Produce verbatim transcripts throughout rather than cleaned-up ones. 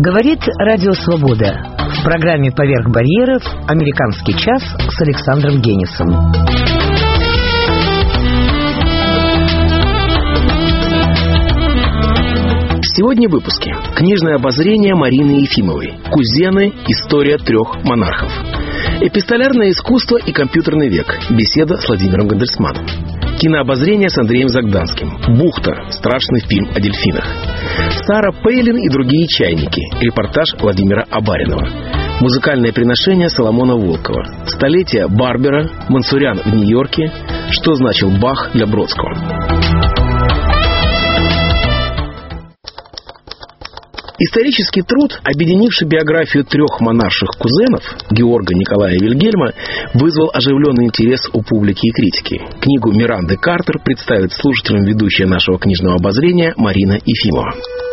Говорит Радио Свобода. В программе «Поверх барьеров» «Американский час» с Александром Генисом. Сегодня в выпуске. Книжное обозрение Марины Ефимовой. Кузены. История трех монархов. Эпистолярное искусство и компьютерный век. Беседа с Владимиром Гандельсманом. Кинообозрение с Андреем Загданским. «Бухта» – страшный фильм о дельфинах. Сара Пейлин и другие чайники. Репортаж Владимира Абаринова. Музыкальное приношение Соломона Волкова. Столетие Барбера. Мансурян в Нью-Йорке. Что значил Бах для Бродского. Исторический труд, объединивший биографию трех монарших кузенов, Георга, Николая и Вильгельма, вызвал оживленный интерес у публики и критики. Книгу Миранды Картер представит слушателям ведущая нашего книжного обозрения Марина Ефимова.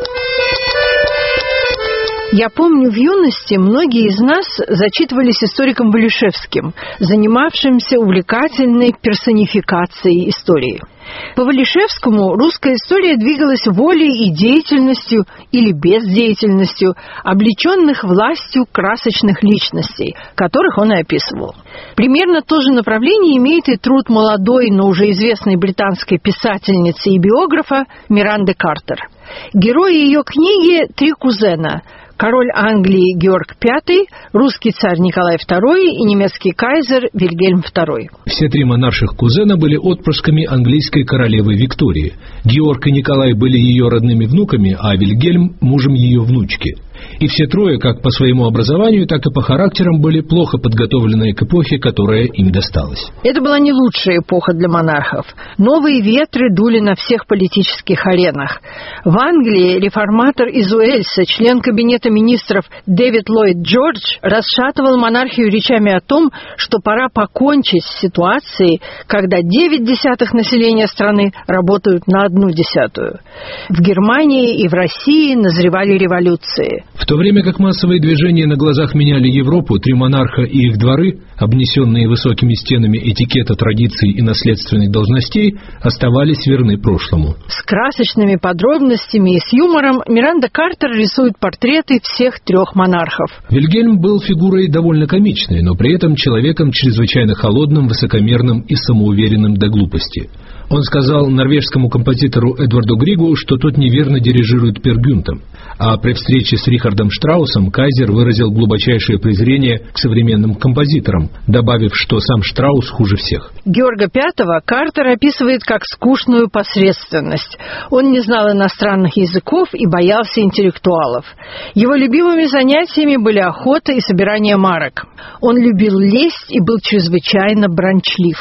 Я помню, в юности многие из нас зачитывались историком Валишевским, занимавшимся увлекательной персонификацией истории. По Валишевскому русская история двигалась волей и деятельностью или бездеятельностью облеченных властью красочных личностей, которых он и описывал. Примерно то же направление имеет и труд молодой, но уже известной британской писательницы и биографа Миранды Картер. Герои ее книги – три кузена – король Англии Георг Пятый, русский царь Николай Второй и немецкий кайзер Вильгельм Второй. Все три монарших кузена были отпрысками английской королевы Виктории. Георг и Николай были ее родными внуками, а Вильгельм – мужем ее внучки. И все трое, как по своему образованию, так и по характерам, были плохо подготовлены к эпохе, которая им досталась. Это была не лучшая эпоха для монархов. Новые ветры дули на всех политических аренах. В Англии реформатор из Уэльса, член кабинета министров Дэвид Ллойд Джордж, расшатывал монархию речами о том, что пора покончить с ситуацией, когда девять десятых населения страны работают на одну десятую. В Германии и в России назревали революции. В то время как массовые движения на глазах меняли Европу, три монарха и их дворы, обнесенные высокими стенами этикета, традиций и наследственных должностей, оставались верны прошлому. С красочными подробностями и с юмором Миранда Картер рисует портреты всех трех монархов. Вильгельм был фигурой довольно комичной, но при этом человеком чрезвычайно холодным, высокомерным и самоуверенным до глупости. Он сказал норвежскому композитору Эдварду Григу, что тот неверно дирижирует Пер Гюнтом. А при встрече с Рихардом Штраусом кайзер выразил глубочайшее презрение к современным композиторам, добавив, что сам Штраус хуже всех. Георга Пятого Картер описывает как скучную посредственность. Он не знал иностранных языков и боялся интеллектуалов. Его любимыми занятиями были охота и собирание марок. Он любил лесть и был чрезвычайно бранчлив.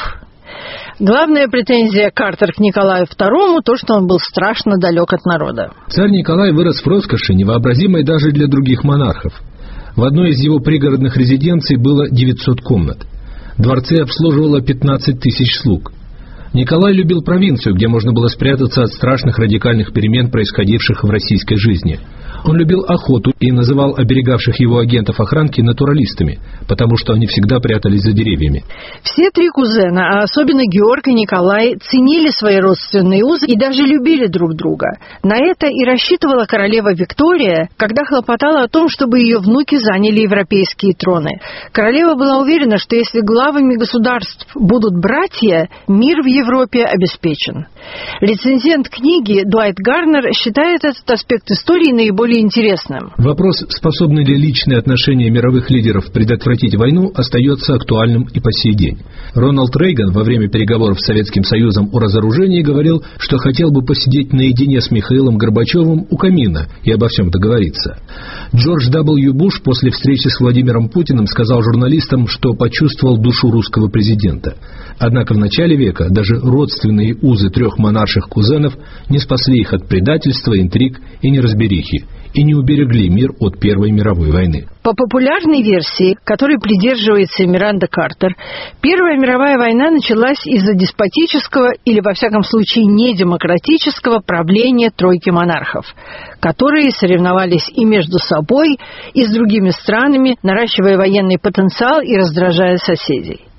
Главная претензия Картер к Николаю Второму – то, что он был страшно далек от народа. Царь Николай вырос в роскоши, невообразимой даже для других монархов. В одной из его пригородных резиденций было девятьсот комнат. Дворцы обслуживало пятнадцать тысяч слуг. Николай любил провинцию, где можно было спрятаться от страшных радикальных перемен, происходивших в российской жизни. Он любил охоту и называл оберегавших его агентов охранки натуралистами, потому что они всегда прятались за деревьями. Все три кузена, а особенно Георг и Николай, ценили свои родственные узы и даже любили друг друга. На это и рассчитывала королева Виктория, когда хлопотала о том, чтобы ее внуки заняли европейские троны. Королева была уверена, что если главами государств будут братья, мир в Европе обеспечен. Рецензент книги Дуайт Гарнер считает этот аспект истории наиболее интересным. Вопрос, способны ли личные отношения мировых лидеров предотвратить войну, остается актуальным и по сей день. Рональд Рейган во время переговоров с Советским Союзом о разоружении говорил, что хотел бы посидеть наедине с Михаилом Горбачевым у камина и обо всем договориться. Джордж дабл ю. Буш после встречи с Владимиром Путиным сказал журналистам, что почувствовал душу русского президента. Однако в начале века даже родственные узы трех монарших кузенов не спасли их от предательства, интриг и неразберихи, и не уберегли мир от Первой мировой войны. По популярной версии, которой придерживается Миранда Картер, Первая мировая война началась из-за деспотического или, во всяком случае, недемократического правления тройки монархов, которые соревновались и между собой, и с другими странами, наращивая военный потенциал и раздражая соседей.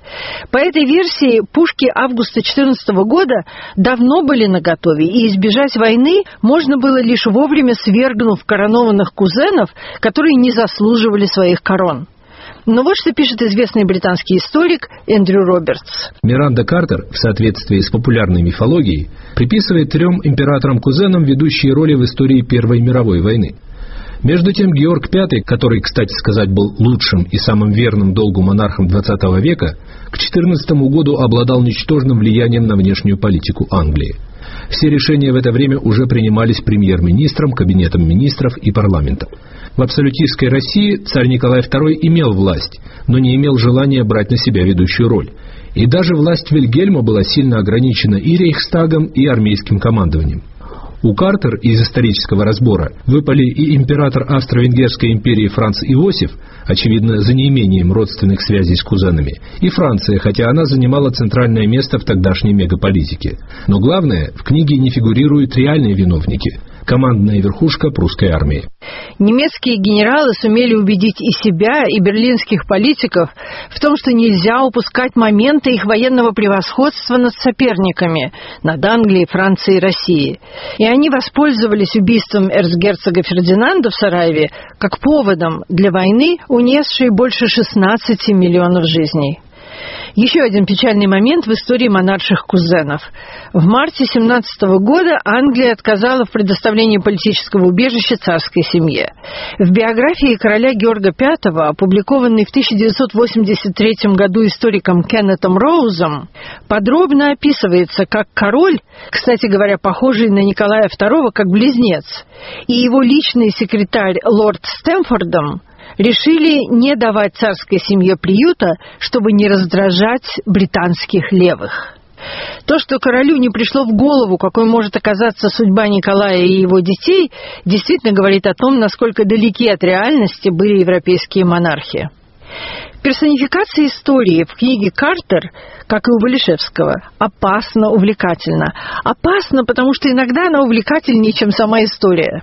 По этой версии, пушки августа четырнадцатого года давно были наготове, и избежать войны можно было лишь вовремя свергнув коронованных кузенов, которые не заслуживали своих корон. Но вот что пишет известный британский историк Эндрю Робертс. Миранда Картер, в соответствии с популярной мифологией, приписывает трем императорам-кузенам ведущие роли в истории Первой мировой войны. Между тем, Георг Пятый, который, кстати сказать, был лучшим и самым верным долгу монархом двадцатого века, к четырнадцатому году обладал ничтожным влиянием на внешнюю политику Англии. Все решения в это время уже принимались премьер-министром, кабинетом министров и парламентом. В абсолютистской России царь Николай Второй имел власть, но не имел желания брать на себя ведущую роль. И даже власть Вильгельма была сильно ограничена и Рейхстагом, и армейским командованием. У Картер из исторического разбора выпали и император Австро-Венгерской империи Франц Иосиф, очевидно, за неимением родственных связей с кузенами, и Франция, хотя она занимала центральное место в тогдашней мегаполитике. Но главное, в книге не фигурируют реальные виновники – командная верхушка прусской армии. Немецкие генералы сумели убедить и себя, и берлинских политиков в том, что нельзя упускать моменты их военного превосходства над соперниками, над Англией, Францией и Россией. И они воспользовались убийством эрцгерцога Фердинанда в Сараеве как поводом для войны, унесшей больше шестнадцати миллионов жизней. Еще один печальный момент в истории монарших кузенов. В марте семнадцатого года Англия отказала в предоставлении политического убежища царской семье. В биографии короля Георга Пятого, опубликованной в тысяча девятьсот восемьдесят третьем году историком Кеннетом Роузом, подробно описывается, как король, кстати говоря, похожий на Николая Второго как близнец, и его личный секретарь лорд Стэмфордом решили не давать царской семье приюта, чтобы не раздражать британских левых. То, что королю не пришло в голову, какой может оказаться судьба Николая и его детей, действительно говорит о том, насколько далеки от реальности были европейские монархи. Персонификация истории в книге Картер, как и у Балишевского, опасно увлекательна. Опасно, потому что иногда она увлекательнее, чем сама история.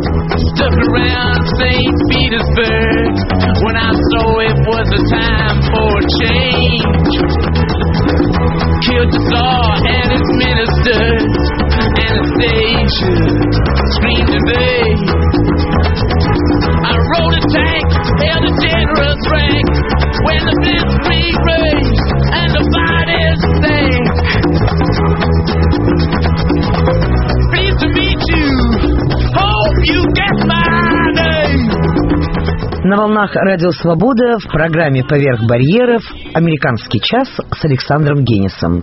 When the blitzkrieg raged and the fighters sank. Pleased to meet you. Hope you get my name. На волнах Радио Свобода в программе «Поверх барьеров» «Американский час» с Александром Генисом.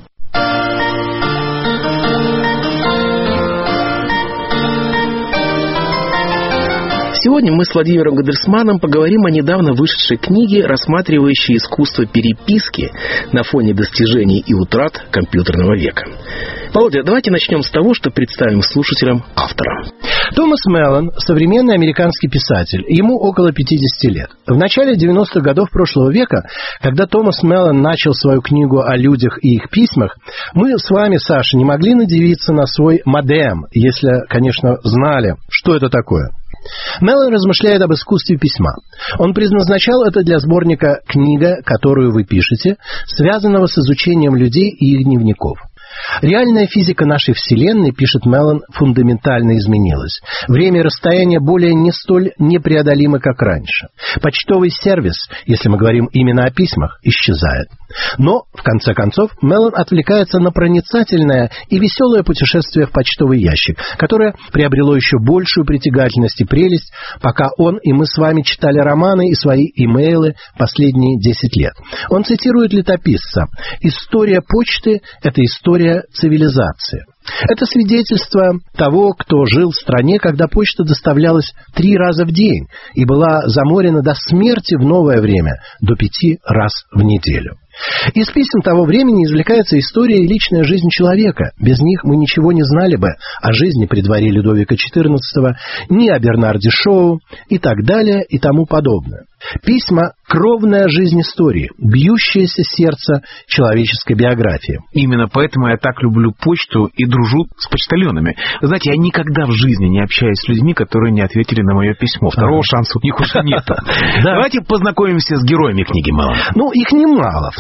Сегодня мы с Владимиром Гандельсманом поговорим о недавно вышедшей книге, рассматривающей искусство переписки на фоне достижений и утрат компьютерного века. Володя, давайте начнем с того, что представим слушателям автора. Томас Меллон – современный американский писатель. Ему около пятидесяти лет. В начале девяностых годов прошлого века, когда Томас Меллон начал свою книгу о людях и их письмах, мы с вами, Саша, не могли надивиться на свой модем, если, конечно, знали, что это такое. Меллон размышляет об искусстве письма. Он предназначал это для сборника «Книга, которую вы пишете», связанного с изучением людей и их дневников. Реальная физика нашей Вселенной, пишет Меллон, фундаментально изменилась. Время и расстояние более не столь непреодолимы, как раньше. Почтовый сервис, если мы говорим именно о письмах, исчезает. Но, в конце концов, Меллон отвлекается на проницательное и веселое путешествие в почтовый ящик, которое приобрело еще большую притягательность и прелесть, пока он и мы с вами читали романы и свои имейлы последние десять лет. Он цитирует летописца: «История почты – это история цивилизации». Это свидетельство того, кто жил в стране, когда почта доставлялась три раза в день и была заморена до смерти в новое время, до пяти раз в неделю. Из писем того времени извлекается история и личная жизнь человека. Без них мы ничего не знали бы о жизни при дворе Людовика четырнадцатого, ни о Бернарде Шоу и так далее и тому подобное. Письма – кровная жизнь истории, бьющееся сердце человеческой биографии. Именно поэтому я так люблю почту и дружу с почтальонами. Знаете, я никогда в жизни не общаюсь с людьми, которые не ответили на мое письмо. Второго шанса у них уже нет. Давайте познакомимся с героями книги Меллона. Ну, их немало. В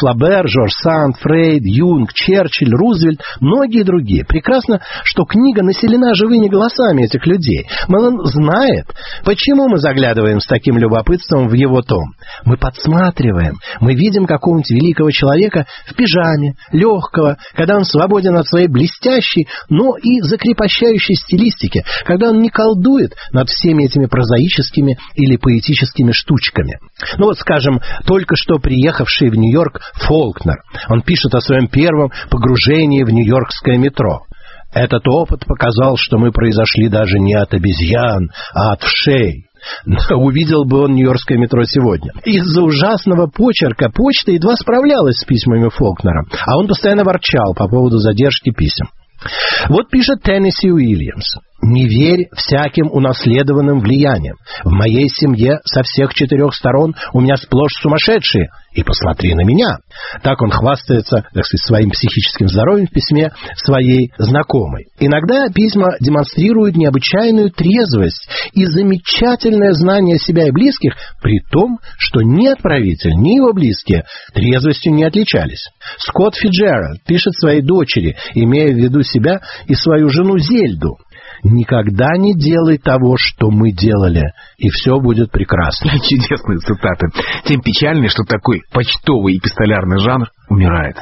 Флабер, Жорж Санд, Фрейд, Юнг, Черчилль, Рузвельт, многие другие. Прекрасно, что книга населена живыми голосами этих людей. Мэлон знает, почему мы заглядываем с таким любопытством в его том. Мы подсматриваем, мы видим какого-нибудь великого человека в пижаме, легкого, когда он свободен от своей блестящей, но и закрепощающей стилистики, когда он не колдует над всеми этими прозаическими или поэтическими штучками. Ну вот, скажем, только что приехавший в Нью-Йорк Фолкнер. Он пишет о своем первом погружении в нью-йоркское метро. Этот опыт показал, что мы произошли даже не от обезьян, а от вшей. Увидел бы он нью-йоркское метро сегодня. Из-за ужасного почерка почта едва справлялась с письмами Фолкнера, а он постоянно ворчал по поводу задержки писем. Вот пишет Теннесси Уильямс. «Не верь всяким унаследованным влияниям. В моей семье со всех четырех сторон у меня сплошь сумасшедшие. И посмотри на меня». Так он хвастается, так сказать, своим психическим здоровьем в письме своей знакомой. Иногда письма демонстрируют необычайную трезвость и замечательное знание себя и близких, при том, что ни отправитель, ни его близкие трезвостью не отличались. Скотт Фиджеральд пишет своей дочери, имея в виду себя и свою жену Зельду: «Никогда не делай того, что мы делали, и все будет прекрасно». Чудесные цитаты. Тем печальнее, что такой почтовый эпистолярный жанр умирает.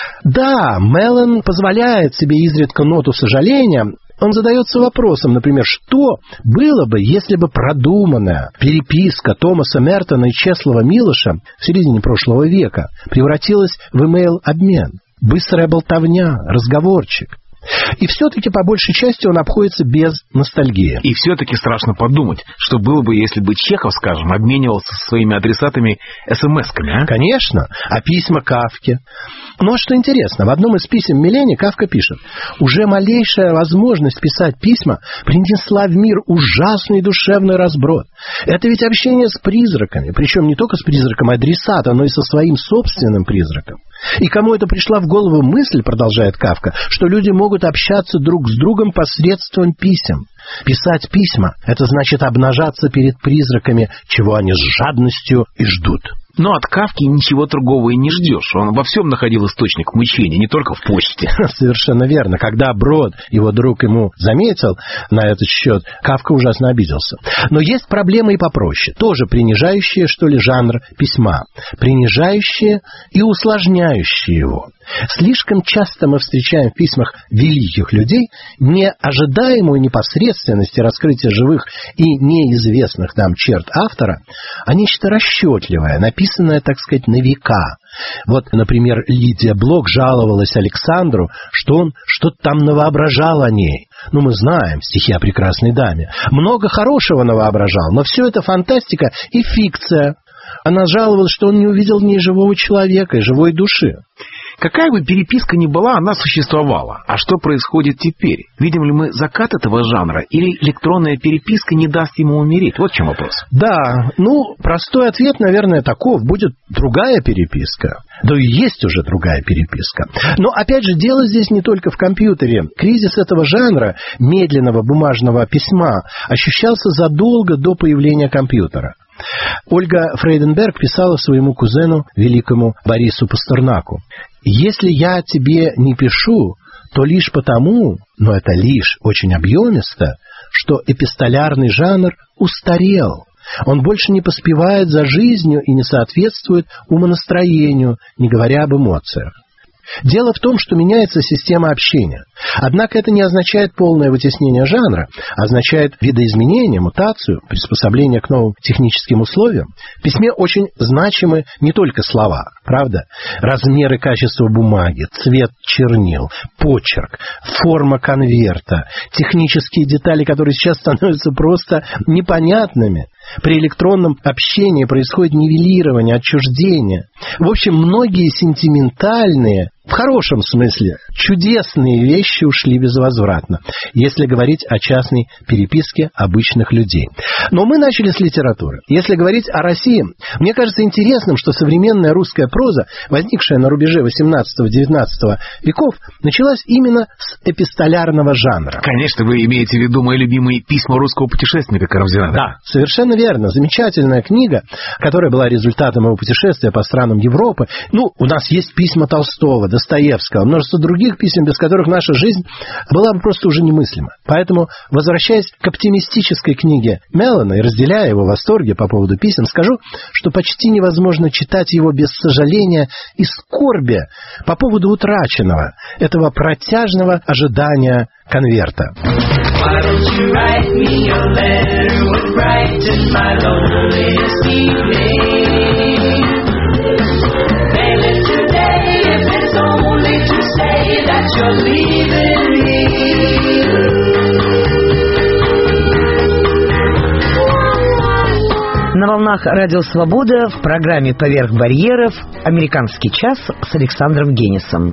Да, Мэлон позволяет себе изредка ноту сожаления. Он задается вопросом, например, что было бы, если бы продуманная переписка Томаса Мертона и Чеслова Милоша в середине прошлого века превратилась в имейл-обмен, быстрая болтовня, разговорчик. И все-таки, по большей части, он обходится без ностальгии. И все-таки страшно подумать, что было бы, если бы Чехов, скажем, обменивался со своими адресатами эс-эм-эсками, а? Конечно, а письма Кафке. Но что интересно, в одном из писем Милене Кафка пишет: «Уже малейшая возможность писать письма принесла в мир ужасный душевный разброд. Это ведь общение с призраками, причем не только с призраком адресата, но и со своим собственным призраком. И кому это пришла в голову мысль, продолжает Кафка, что люди могут общаться друг с другом посредством писем. Писать письма — это значит обнажаться перед призраками, чего они с жадностью и ждут». Но от Кафки ничего другого и не ждешь. Он во всем находил источник мучения, не только в почте. Совершенно верно. Когда Брод, его друг, ему заметил на этот счет, Кафка ужасно обиделся. Но есть проблемы и попроще. Тоже принижающие, что ли, жанр письма. Принижающие и усложняющие его. Слишком часто мы встречаем в письмах великих людей неожидаемую непосредственность и раскрытие живых и неизвестных нам черт автора, а нечто расчетливое, написанное, так сказать, на века. Вот, например, Лидия Блок жаловалась Александру, что он что-то там навоображал о ней. Ну, мы знаем стихи о прекрасной даме. Много хорошего навоображал, но все это фантастика и фикция. Она жаловалась, что он не увидел в ней живого человека и живой души. Какая бы переписка ни была, она существовала. А что происходит теперь? Видим ли мы закат этого жанра? Или электронная переписка не даст ему умереть? Вот в чем вопрос. Да, ну, простой ответ, наверное, таков. Будет другая переписка. Да и есть уже другая переписка. Но, опять же, дело здесь не только в компьютере. Кризис этого жанра, медленного бумажного письма, ощущался задолго до появления компьютера. Ольга Фрейденберг писала своему кузену, великому Борису Пастернаку: «Если я тебе не пишу, то лишь потому, но это лишь очень объемисто, что эпистолярный жанр устарел. Он больше не поспевает за жизнью и не соответствует умонастроению, не говоря об эмоциях. Дело в том, что меняется система общения. Однако это не означает полное вытеснение жанра, а означает видоизменение, мутацию, приспособление к новым техническим условиям. В письме очень значимы не только слова, правда? Размер и качество бумаги, цвет чернил, почерк, форма конверта, технические детали, которые сейчас становятся просто непонятными. При электронном общении происходит нивелирование, отчуждение. В общем, многие сентиментальные в хорошем смысле, чудесные вещи ушли безвозвратно, если говорить о частной переписке обычных людей. Но мы начали с литературы. Если говорить о России, мне кажется интересным, что современная русская проза, возникшая на рубеже восемнадцатого-девятнадцатого веков, началась именно с эпистолярного жанра. Конечно, вы имеете в виду мои любимые письма русского путешественника Карамзина. Да, совершенно верно. Замечательная книга, которая была результатом его путешествия по странам Европы. Ну, у нас есть письма Толстого, Достоевского, множество других писем, без которых наша жизнь была бы просто уже немыслима. Поэтому, возвращаясь к оптимистической книге Меллона и разделяя его восторги по поводу писем, скажу, что почти невозможно читать его без сожаления и скорби по поводу утраченного, этого протяжного ожидания конверта. На волнах Радио Свобода в программе «Поверх барьеров» «Американский час» с Александром Генисом.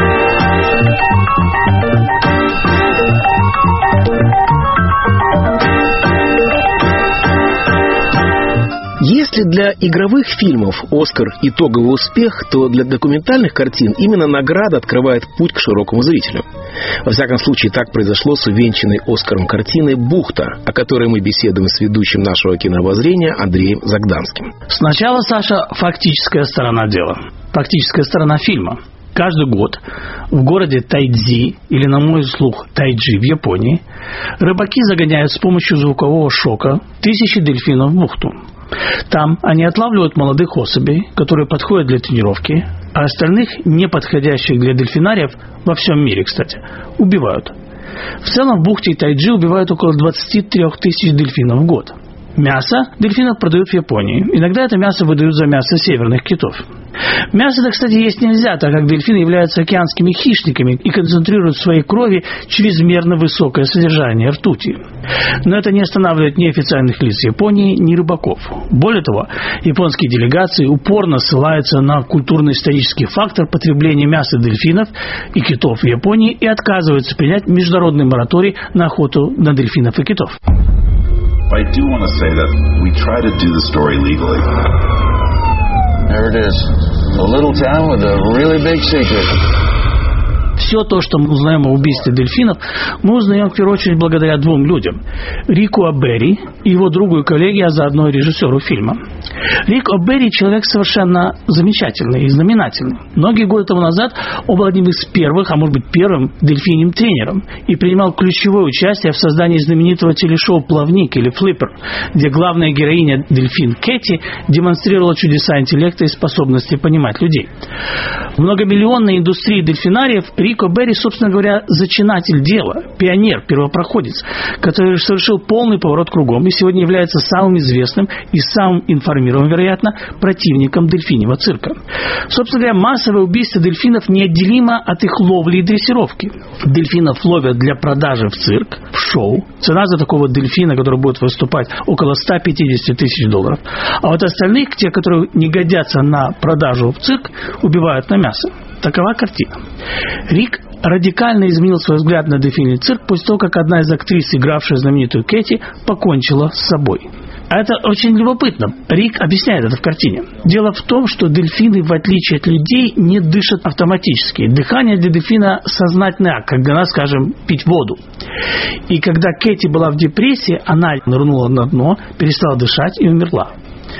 Если для игровых фильмов «Оскар» итоговый успех, то для документальных картин именно награда открывает путь к широкому зрителю. Во всяком случае, так произошло с увенчанной «Оскаром» картиной «Бухта», о которой мы беседуем с ведущим нашего кинообозрения Андреем Загданским. Сначала, Саша, фактическая сторона дела. Фактическая сторона фильма. Каждый год в городе Тайдзи, или на мой слух Тайджи в Японии, рыбаки загоняют с помощью звукового шока тысячи дельфинов в бухту. Там они отлавливают молодых особей, которые подходят для тренировки, а остальных, не подходящих для дельфинариев, во всем мире, кстати, убивают. В целом в бухте Тайджи убивают около двадцать три тысячи дельфинов в год. Мясо дельфинов продают в Японии. Иногда это мясо выдают за мясо северных китов. Мясо-то, кстати, есть нельзя, так как дельфины являются океанскими хищниками и концентрируют в своей крови чрезмерно высокое содержание ртути. Но это не останавливает ни официальных лиц Японии, ни рыбаков. Более того, японские делегации упорно ссылаются на культурно-исторический фактор потребления мяса дельфинов и китов в Японии и отказываются принять международный мораторий на охоту на дельфинов и китов. I do want to say that we try to do the story legally. There it is. A little town with a really big secret. Все то, что мы узнаем о убийстве дельфинов, мы узнаем в первую очередь благодаря двум людям. Рику Аберри и его другу и коллеге, а заодно и режиссеру фильма. Рик Аберри человек совершенно замечательный и знаменательный. Многие годы тому назад он был одним из первых, а может быть первым дельфиньим тренером и принимал ключевое участие в создании знаменитого телешоу «Плавник» или «Флиппер», где главная героиня дельфин Кэти демонстрировала чудеса интеллекта и способности понимать людей. В многомиллионной индустрии дельфинариев Рик Аберри, собственно говоря, зачинатель дела, пионер, первопроходец, который совершил полный поворот кругом и сегодня является самым известным и самым информированным, вероятно, противником дельфиньего цирка. Собственно говоря, массовое убийство дельфинов неотделимо от их ловли и дрессировки. Дельфинов ловят для продажи в цирк, в шоу. Цена за такого дельфина, который будет выступать, около сто пятьдесят тысяч долларов. А вот остальных, те, которые не годятся на продажу в цирк, убивают на мясо. Такова картина. Рик радикально изменил свой взгляд на дельфинный цирк после того, как одна из актрис, игравшая знаменитую Кэти, покончила с собой. А это очень любопытно. Рик объясняет это в картине. Дело в том, что дельфины, в отличие от людей, не дышат автоматически. Дыхание для дельфина сознательный акт, как для нас, скажем, пить воду. И когда Кэти была в депрессии, она нырнула на дно, перестала дышать и умерла.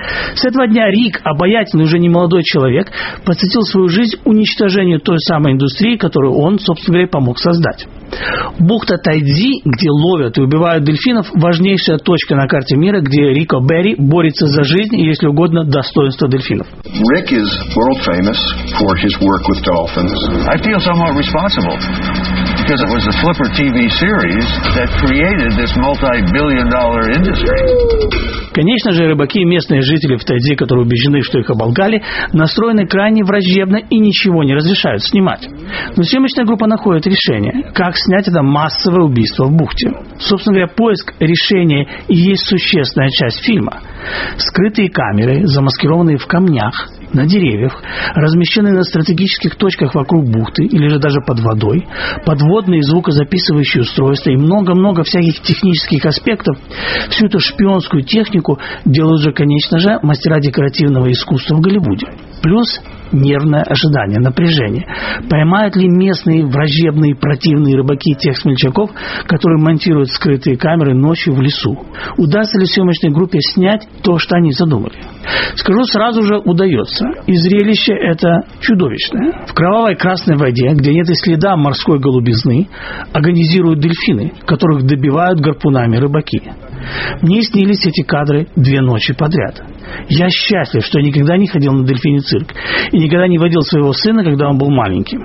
С этого дня Рик, обаятельный уже не молодой человек, посвятил свою жизнь уничтожению той самой индустрии, которую он, собственно говоря, помог создать. Бухта Тайдзи, где ловят и убивают дельфинов, важнейшая точка на карте мира, где Рик Аберри борется за жизнь и, если угодно, достоинство дельфинов. Rick is world famous for his work with dolphins. I feel somewhat responsible because it was the Flipper ти ви series that created this multi-billion dollar industry. Конечно же, рыбаки и местные жители в Тайдзи, которые убеждены, что их оболгали, настроены крайне враждебно и ничего не разрешают снимать. Но съемочная группа находит решение, как снять это массовое убийство в бухте. Собственно говоря, поиск решения и есть существенная часть фильма. Скрытые камеры, замаскированные в камнях, на деревьях, размещенные на стратегических точках вокруг бухты или же даже под водой, подводные звукозаписывающие устройства и много-много всяких технических аспектов. Всю эту шпионскую технику делают же, конечно же, мастера декоративного искусства в Голливуде. Плюс нервное ожидание, напряжение. Поймают ли местные враждебные противные рыбаки тех смельчаков, которые монтируют скрытые камеры ночью в лесу? Удастся ли съемочной группе снять то, что они задумали? Скажу сразу же, удается. И зрелище это чудовищное. В кровавой красной воде, где нет и следа морской голубизны, агонизируют дельфины, которых добивают гарпунами рыбаки. Мне снились эти кадры две ночи подряд. Я счастлив, что я никогда не ходил на дельфиний цирк и никогда не водил своего сына, когда он был маленьким.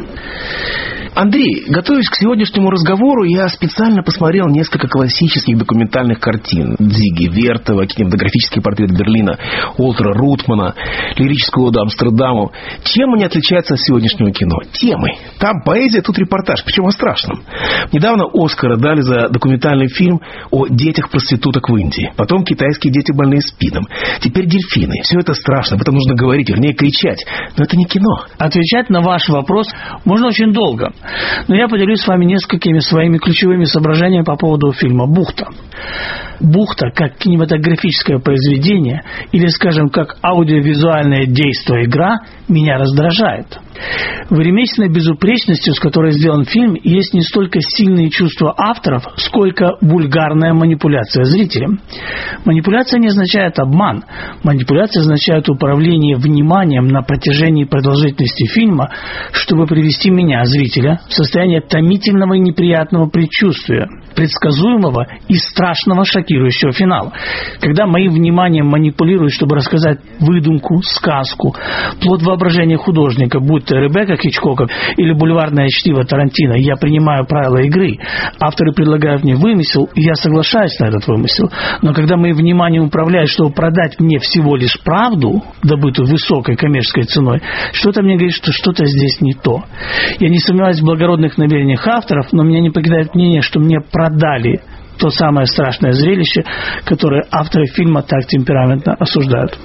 Андрей, готовясь к сегодняшнему разговору, я специально посмотрел несколько классических документальных картин. Дзиги Вертова, кинематографический портрет Берлина, Уолтера Рутмана, лирическую оду Амстердаму. Чем они отличаются от сегодняшнего кино? Темой. Там поэзия, тут репортаж, причем о страшном. Недавно Оскара дали за документальный фильм о детях-проституток в Индии. Потом китайские дети, больные СПИДом. Теперь дельфины. Все это страшно, об этом нужно говорить, вернее кричать. Но это не кино. Отвечать на ваш вопрос можно очень долго. Но я поделюсь с вами несколькими своими ключевыми соображениями по поводу фильма «Бухта». «Бухта» как кинематографическое произведение или, скажем, как аудиовизуальное действие игра меня раздражает. В ремесленной безупречностью, с которой сделан фильм, есть не столько сильные чувства авторов, сколько вульгарная манипуляция зрителем. Манипуляция не означает обман. Манипуляция означает управление вниманием на протяжении продолжительности фильма, чтобы привести меня, зрителя, в состояние томительного и неприятного предчувствия, предсказуемого и страшного шокирующего финала. Когда моим вниманием манипулируют, чтобы рассказать выдумку, сказку, плод воображения художника, будь то Ребекка Хичкока или бульварное чтиво Тарантино, я принимаю правила игры. Авторы предлагают мне вымысел, и я соглашаюсь на этот вымысел. Но когда моим вниманием управляют, чтобы продать мне всего лишь правду, добытую высокой коммерческой ценой, что-то мне говорит, что что-то здесь не то. Я не сомневаюсь в благородных намерениях авторов, но меня не покидает мнение, что мне продали то самое страшное зрелище, которое авторы фильма так темпераментно осуждают.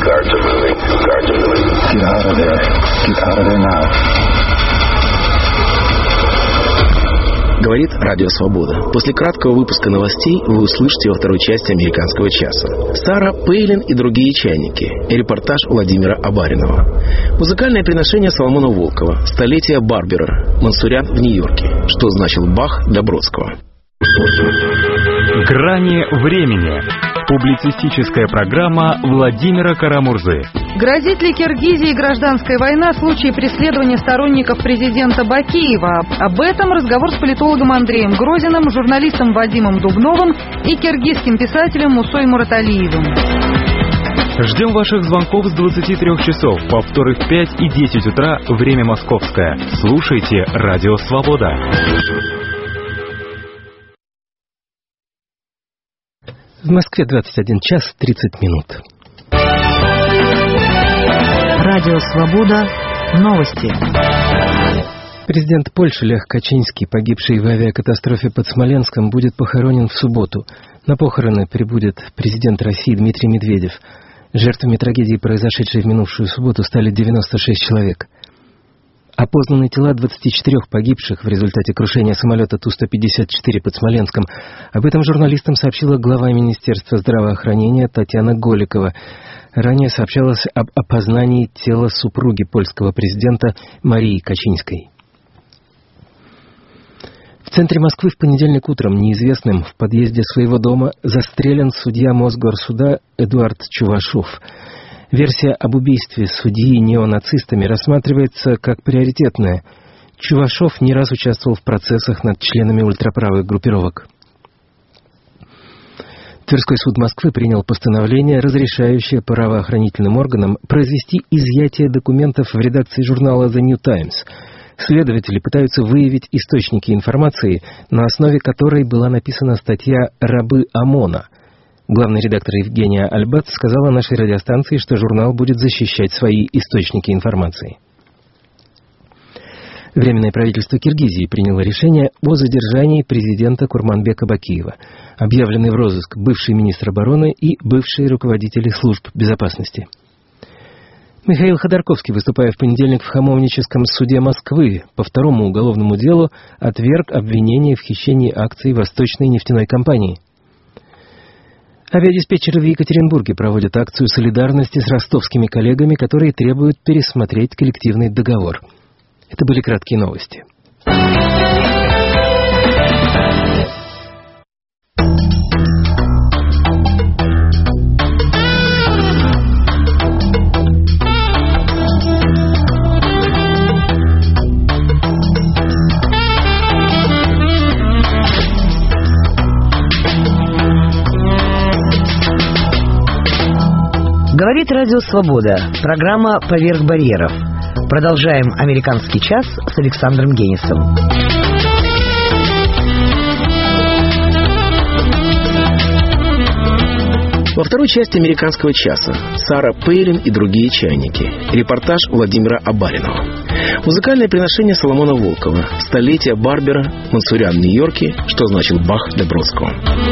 Говорит Радио Свобода. После краткого выпуска новостей вы услышите во второй части «Американского часа» Сара Пейлин и другие чайники. И репортаж Владимира Абаринова. Музыкальное приношение Соломона Волкова. Столетие Барбера. Мансурян в Нью-Йорке. Что значил Бах для Бродского. Грани времени. Публицистическая программа Владимира Карамурзы. Грозит ли Киргизии гражданская война в случае преследования сторонников президента Бакиева? Об этом разговор с политологом Андреем Грозиным, журналистом Вадимом Дубновым и киргизским писателем Мусой Мураталиевым. Ждем ваших звонков с двадцати трёх часов, повторы в пять и десять утра, время московское. Слушайте Радио Свобода. В Москве двадцать один час тридцать минут. Радио «Свобода». Новости. Президент Польши Лех Качинский, погибший в авиакатастрофе под Смоленском, будет похоронен в субботу. На похороны прибудет президент России Дмитрий Медведев. Жертвами трагедии, произошедшей в минувшую субботу, стали девяносто шесть человек. Опознаны тела двадцати четырёх погибших в результате крушения самолета Ту сто пятьдесят четыре под Смоленском. Об этом журналистам сообщила глава Министерства здравоохранения Татьяна Голикова. Ранее сообщалось об опознании тела супруги польского президента Марии Качинской. В центре Москвы в понедельник утром неизвестным в подъезде своего дома застрелен судья Мосгорсуда Эдуард Чувашов. Версия об убийстве судьи неонацистами рассматривается как приоритетная. Чувашов не раз участвовал в процессах над членами ультраправых группировок. Тверской суд Москвы принял постановление, разрешающее правоохранительным органам произвести изъятие документов в редакции журнала The New Times. Следователи пытаются выявить источники информации, на основе которой была написана статья «Рабы ОМОНа». Главный редактор Евгения Альбат сказала нашей радиостанции, что журнал будет защищать свои источники информации. Временное правительство Киргизии приняло решение о задержании президента Курманбека Бакиева. Объявлены в розыск бывший министр обороны и бывшие руководители служб безопасности. Михаил Ходорковский, выступая в понедельник в Хамовническом суде Москвы по второму уголовному делу, отверг обвинение в хищении акций Восточной нефтяной компании. Авиадиспетчеры в Екатеринбурге проводят акцию солидарности с ростовскими коллегами, которые требуют пересмотреть коллективный договор. Это были краткие новости. Говорит Радио Свобода. Программа «Поверх барьеров». Продолжаем «Американский час» с Александром Генисом. Во второй части «Американского часа» Сара Пейлин и другие чайники. Репортаж Владимира Абаринова. Музыкальное приношение Соломона Волкова. Столетие Барбера, Мансурян в Нью-Йорке. Что значил Бах для Бродского.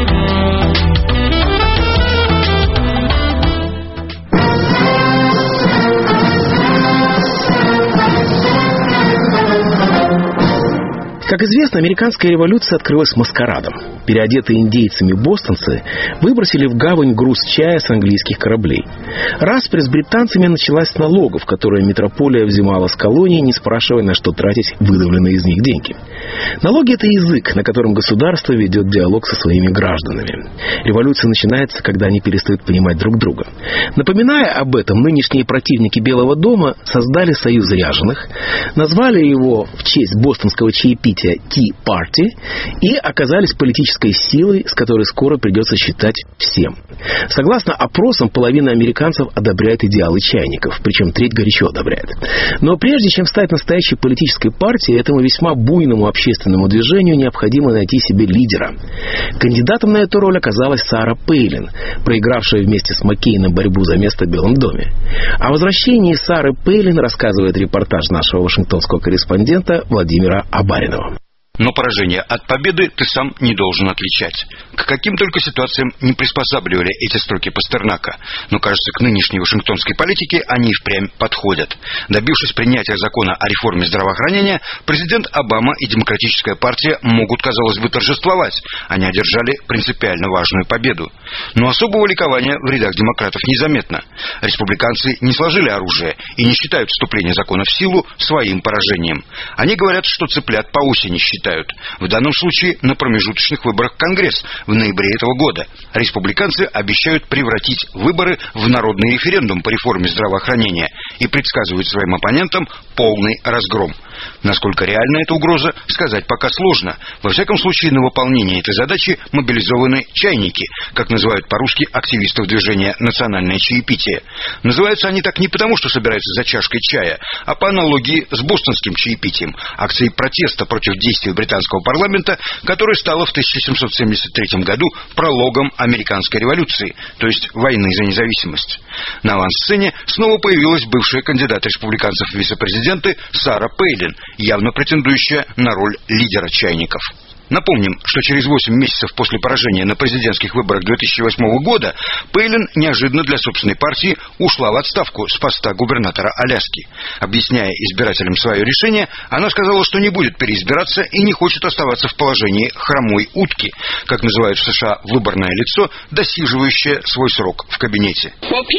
Как известно, американская революция открылась маскарадом. Переодетые индейцами бостонцы выбросили в гавань груз чая с английских кораблей. Распря с британцами началась с налогов, которые метрополия взимала с колонии, не спрашивая, на что тратить выдавленные из них деньги. Налоги – это язык, на котором государство ведет диалог со своими гражданами. Революция начинается, когда они перестают понимать друг друга. Напоминая об этом, нынешние противники Белого дома создали союз ряженых, назвали его в честь бостонского чаепития Tea Party и оказались политической силой, с которой скоро придется считать всем. Согласно опросам, половина американцев одобряет идеалы чайников, причем треть горячо одобряет. Но прежде чем стать настоящей политической партией, этому весьма буйному общественному движению необходимо найти себе лидера. Кандидатом на эту роль оказалась Сара Пейлин, проигравшая вместе с Маккейном борьбу за место в Белом доме. О возвращении Сары Пейлин рассказывает репортаж нашего вашингтонского корреспондента Владимира Абаринова. Но поражение от победы ты сам не должен отличать. К каким только ситуациям не приспосабливали эти строки Пастернака. Но, кажется, к нынешней вашингтонской политике они впрямь подходят. Добившись принятия закона о реформе здравоохранения, президент Обама и Демократическая партия могут, казалось бы, торжествовать. Они одержали принципиально важную победу. Но особого ликования в рядах демократов незаметно. Республиканцы не сложили оружие и не считают вступление закона в силу своим поражением. Они говорят, что цыплят по осени считают. В данном случае на промежуточных выборах в Конгресс в ноябре этого года. Республиканцы обещают превратить выборы в народный референдум по реформе здравоохранения и предсказывают своим оппонентам полный разгром. Насколько реальна эта угроза, сказать пока сложно. Во всяком случае, на выполнение этой задачи мобилизованы чайники, как называют по-русски активистов движения «Национальное чаепитие». Называются они так не потому, что собираются за чашкой чая, а по аналогии с бостонским чаепитием, акцией протеста против действий британского парламента, которая стала в тысяча семьсот семьдесят третьем году прологом американской революции, то есть войны за независимость. На авансцене снова появилась бывшая кандидат республиканцев в вице-президенты Сара Пейлин, явно претендующая на роль лидера чайников. Напомним, что через восемь месяцев после поражения на президентских выборах две тысячи восьмого года Пейлин неожиданно для собственной партии ушла в отставку с поста губернатора Аляски. Объясняя избирателям свое решение, она сказала, что не будет переизбираться и не хочет оставаться в положении хромой утки, как называют в США выборное лицо, досиживающее свой срок в кабинете.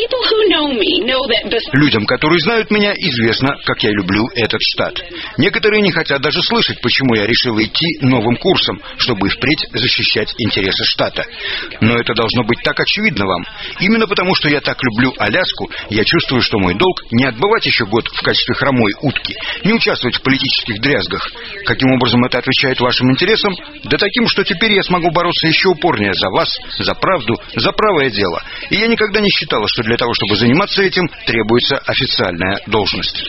Людям, которые знают меня, известно, как я люблю этот штат. Некоторые не хотят даже слышать, почему я решил идти новым курсом, чтобы впредь защищать интересы штата. Но это должно быть так очевидно вам. Именно потому, что я так люблю Аляску, я чувствую, что мой долг не отбывать еще год в качестве хромой утки, не участвовать в политических дрязгах. Каким образом это отвечает вашим интересам? Да таким, что теперь я смогу бороться еще упорнее за вас, за правду, за правое дело. И я никогда не считала, что для того, чтобы заниматься этим, требуется официальная должность.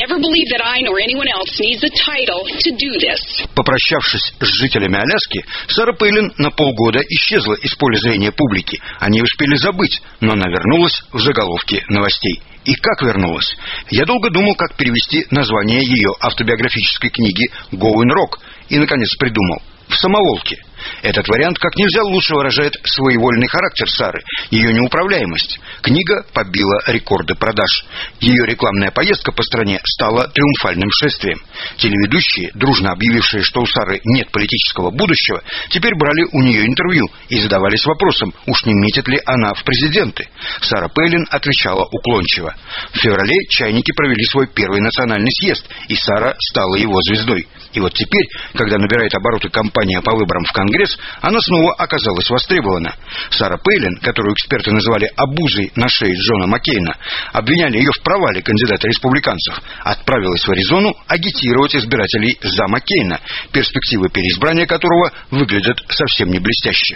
Попрощавшись с жителями Аляски, Сара Пейлин на полгода исчезла из поля зрения публики. Они успели забыть, но она вернулась в заголовки новостей. И как вернулась? Я долго думал, как перевести название ее автобиографической книги «Going Rock», и, наконец, придумал. В самоволке. Этот вариант как нельзя лучше выражает своевольный характер Сары, ее неуправляемость. Книга побила рекорды продаж. Ее рекламная поездка по стране стала триумфальным шествием. Телеведущие, дружно объявившие, что у Сары нет политического будущего, теперь брали у нее интервью и задавались вопросом, уж не метит ли она в президенты. Сара Пейлин отвечала уклончиво. В феврале чайники провели свой первый национальный съезд, и Сара стала его звездой. И вот теперь, когда набирает обороты кампания по выборам в Конгресс, она снова оказалась востребована. Сара Пейлин, которую эксперты называли обузой на шее Джона Маккейна, обвиняли ее в провале кандидата республиканцев, отправилась в Аризону агитировать избирателей за Маккейна, перспективы переизбрания которого выглядят совсем не блестяще.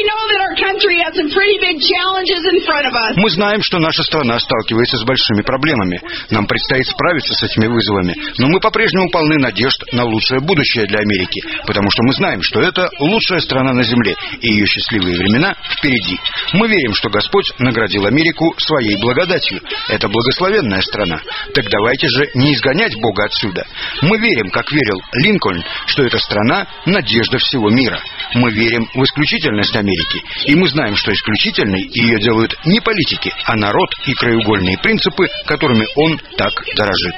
Мы знаем, что наша страна сталкивается с большими проблемами. Нам предстоит справиться с этими вызовами, но мы по-прежнему полны надежд на лучшее будущее для Америки, потому что мы знаем, что это лучшая страна на земле, и ее счастливые времена впереди. Мы верим, что Господь наградил Америку своей благодатью. Это благословенная страна. Так давайте же не изгонять Бога отсюда. Мы верим, как верил Линкольн, что эта страна – надежда всего мира. Мы верим в исключительность Америки, и мы знаем, что исключительной ее делают не политики, а народ и краеугольные принципы, которыми он так дорожит.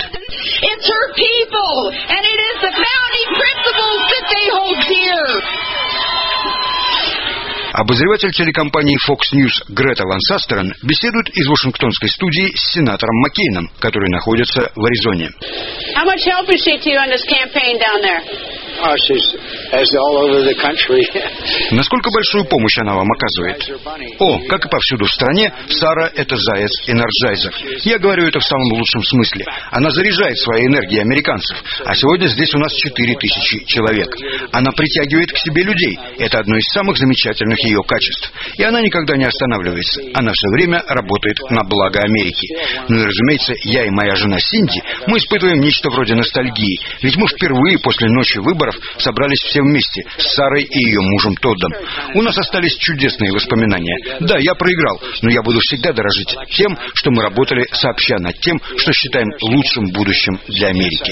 Обозреватель телекомпании Fox News Грета Ван Састерен беседует из вашингтонской студии с сенатором Маккейном, который находится в Аризоне. Насколько большую помощь она вам оказывает? О, как и повсюду в стране, Сара – это заяц-энерджайзер. Я говорю это в самом лучшем смысле. Она заряжает своей энергией американцев. А сегодня здесь у нас четыре тысячи человек. Она притягивает к себе людей. Это одно из самых замечательных ее качеств. И она никогда не останавливается. Она все время работает на благо Америки. Ну и, разумеется, я и моя жена Синди, мы испытываем нечто вроде ностальгии. Ведь мы впервые после ночи выборов собрались все вместе с Сарой и ее мужем Тоддом. У нас остались чудесные воспоминания. Да, я проиграл, но я буду всегда дорожить тем, что мы работали сообща над тем, что считаем лучшим будущим для Америки.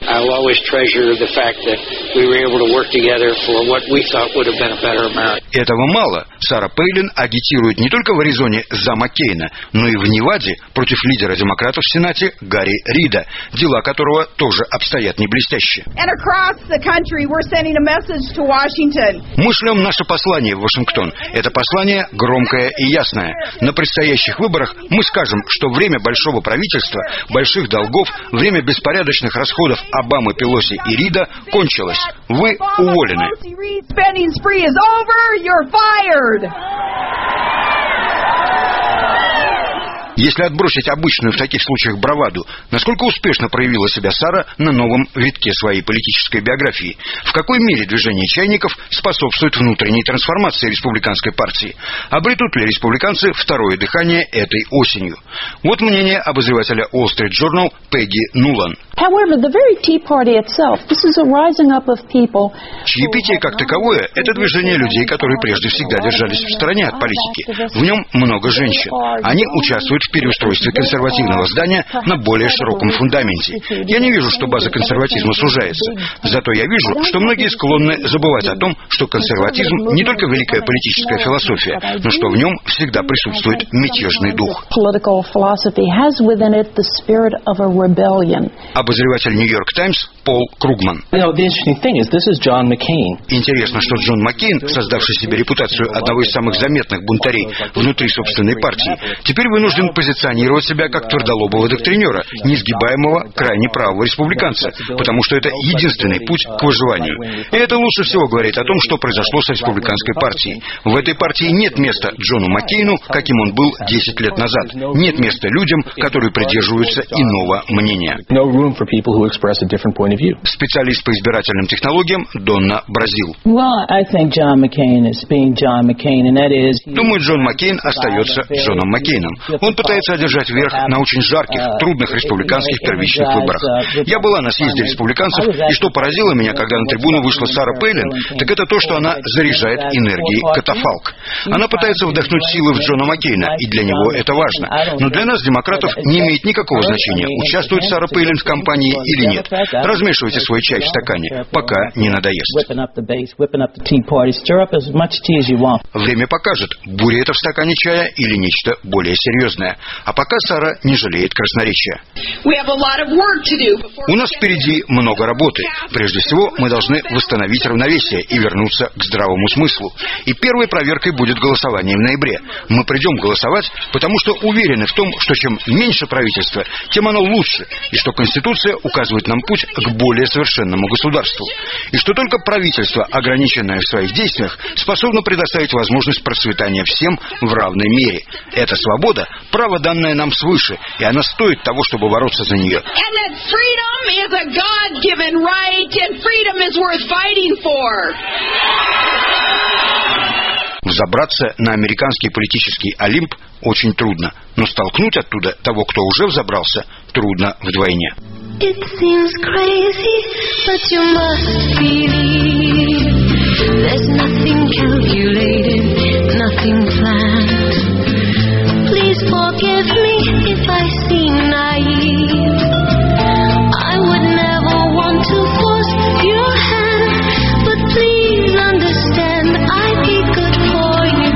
Этого мало. Сара Пейлин агитирует не только в Аризоне за Маккейна, но и в Неваде против лидера демократов в Сенате Гарри Рида, дела которого тоже обстоят не блестяще. Мы шлем наше послание в Вашингтон. Это послание громкое и ясное. На предстоящих выборах мы скажем, что время большого правительства, больших долгов, время беспорядочных расходов Обамы, Пелоси и Рида кончилось. Вы уволены. Если отбросить обычную в таких случаях браваду, насколько успешно проявила себя Сара на новом витке своей политической биографии? В какой мере движение чайников способствует внутренней трансформации республиканской партии? Обретут ли республиканцы второе дыхание этой осенью? Вот мнение обозревателя Wall Street Journal Пегги Нулан. Чаепитие как таковое – это движение людей, которые прежде всегда держались в стороне от политики. В нем много женщин. Они участвуют в переустройстве консервативного здания на более широком фундаменте. Я не вижу, что база консерватизма сужается. Зато я вижу, что многие склонны забывать о том, что консерватизм не только великая политическая философия, но что в нем всегда присутствует мятежный дух. Обозреватель Нью-Йорк Таймс Пол Кругман. Интересно, что Джон Маккейн, создавший себе репутацию одного из самых заметных бунтарей внутри собственной партии, теперь вынужден позиционировать себя как твердолобого доктринера, несгибаемого крайне правого республиканца, потому что это единственный путь к выживанию. И это лучше всего говорит о том, что произошло с республиканской партией. В этой партии нет места Джону Маккейну, каким он был десять лет назад. Нет места людям, которые придерживаются иного мнения. Специалист по избирательным технологиям Донна Бразил. Думаю, Джон Маккейн остается Джоном Маккейном. Он пытается одержать верх на очень жарких, трудных республиканских первичных выборах. Я была на съезде республиканцев, и что поразило меня, когда на трибуну вышла Сара Пейлин, так это то, что она заряжает энергией катафалк. Она пытается вдохнуть силы в Джона Маккейна, и для него это важно. Но для нас, демократов, не имеет никакого значения, участвует Сара Пейлин в кампании или нет. Размешивайте свой чай в стакане, пока не надоест. Время покажет, буря это в стакане чая или нечто более серьезное. А пока Сара не жалеет красноречия. У нас впереди много работы. Прежде всего, мы должны восстановить равновесие и вернуться к здравому смыслу. И первой проверкой будет голосование в ноябре. Мы придем голосовать, потому что уверены в том, что чем меньше правительства, тем оно лучше, и что Конституция указывает нам путь к более совершенному государству. И что только правительство, ограниченное в своих действиях, способно предоставить возможность процветания всем в равной мере. Эта свобода – право, данное нам свыше, и она стоит того, чтобы бороться за нее. Взобраться на американский политический Олимп очень трудно, но столкнуть оттуда того, кто уже взобрался, трудно вдвойне. It seems crazy, but you must believe there's nothing calculated, nothing planned. Please forgive me if I seem naive. I would never want to force your hand, but please understand I'd be good for you.